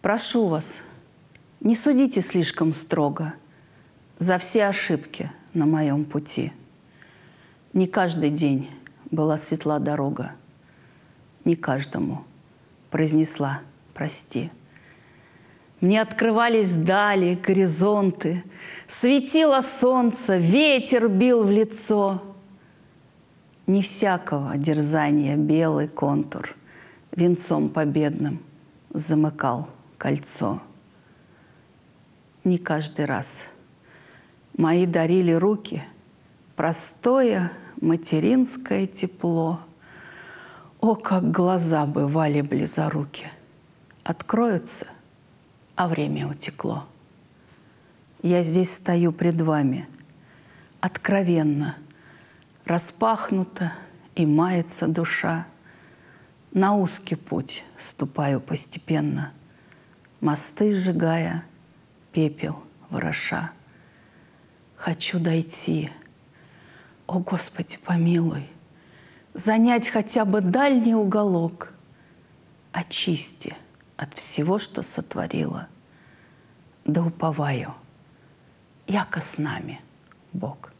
Прошу вас, не судите слишком строго за все ошибки на моем пути. Не каждый день была светла дорога, не каждому произнесла «прости». Мне открывались дали, горизонты, светило солнце, ветер бил в лицо. Не всякого дерзания белый контур венцом победным замыкал кольцо. Не каждый раз мои дарили руки простое материнское тепло. О, как глаза бывали близоруки! Откроются, а время утекло. Я здесь стою пред вами, откровенно, распахнута и мается душа. На узкий путь ступаю постепенно, мосты сжигая, пепел вороша. Хочу дойти, о Господи, помилуй, занять хотя бы дальний уголок. Очисти от всего, что сотворила, да уповаю, яко с нами Бог.